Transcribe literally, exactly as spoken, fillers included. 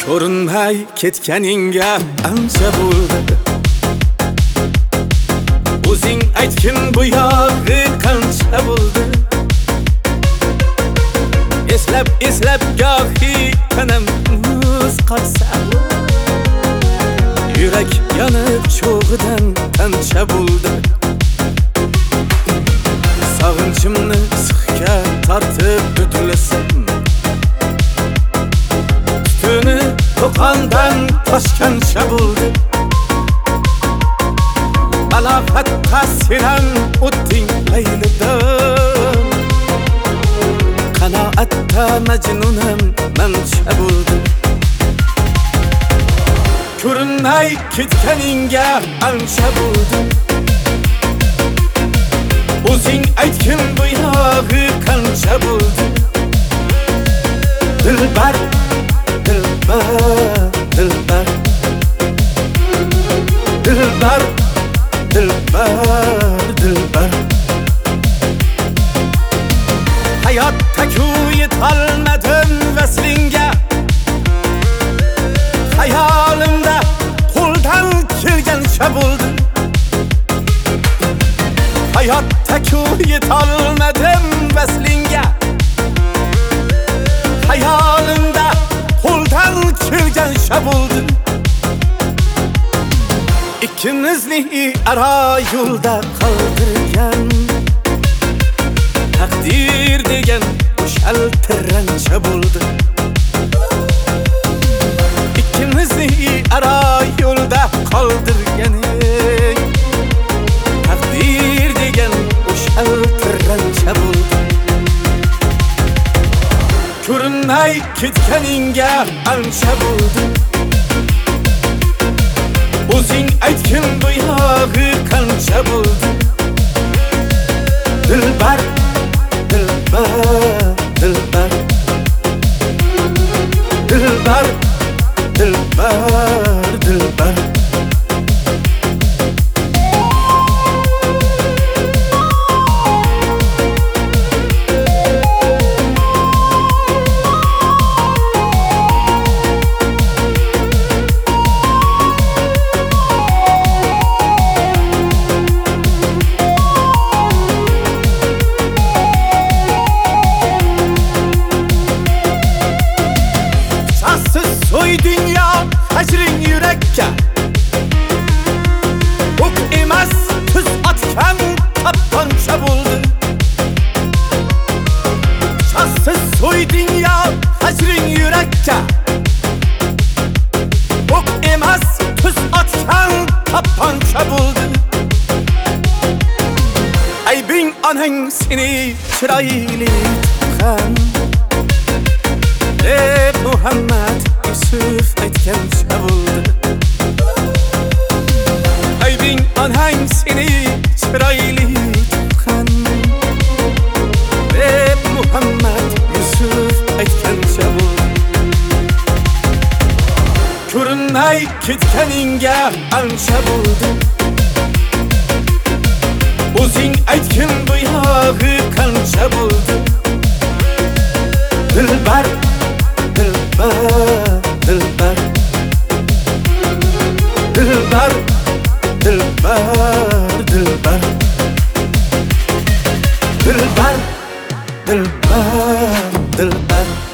ko'rinmay ketganingga ancha bo'ldi. O'zing aytgin bu yog'i qancha bo'ldi. Eslab eslab gohi tanam muz qolsa, yurak yonib cho'g'idan qancha bo'ldi. Sog'inchimni sixga tortib o'tlasam, tutuni to'qondan toshgancha bo'ldi. Aloqatga senam o'tding laylidan, qanoatda majnunam mancha bo'ldi. Ko'rinmay ketganingga ancha bo'ldi. O'zing aytgin bu yog'i qancha bo'ldi. Dilbar, dilbar, dilbar, dilbar, dilbar, dilbar. Hayotda ku yetolmadim vaslinga, hayolimda qo'ldan kelgancha bo'ldi. Hayotda ku yetolmadim vaslinga, hayolimda qo'ldan kelgancha bo'ldi. İkimizni ara yo'lda qoldirgan taqdir degan o'shaltirancha bo'ldi. İkimizni ara yo'lda qoldirgan taqdir degan o'shaltirancha bo'ldi. Ko'rinmay ketganingga ancha bo'ldi. O'zing aytgin bu yog'i qancha bo'ldi. Dilbar, dilbar, dilbar, dilbar, dilbar, dilbar. Soy dünya hacrin yürekka, ok emas tuz atkan taptancha bo'ldi. Şahsız soy dünya hacrin yürekka, ok emas tuz atkan taptancha bo'ldi. Aybing onang seni chiroyli tuqqan, deb Muhammad Yusuf aytgancha bo'ldi. Aybing onang seni chiroyli tuqqan, deb Muhammad Yusuf aytgancha bo'ldi. Ko'rinmay ketganingga ancha bo'ldi. O'zing aytgin bu yog'i qancha bo'ldi. Dilbar, dilbar, dilbar, dilbar, dilbar, dilbar, dilbar, dilbar, dilbar.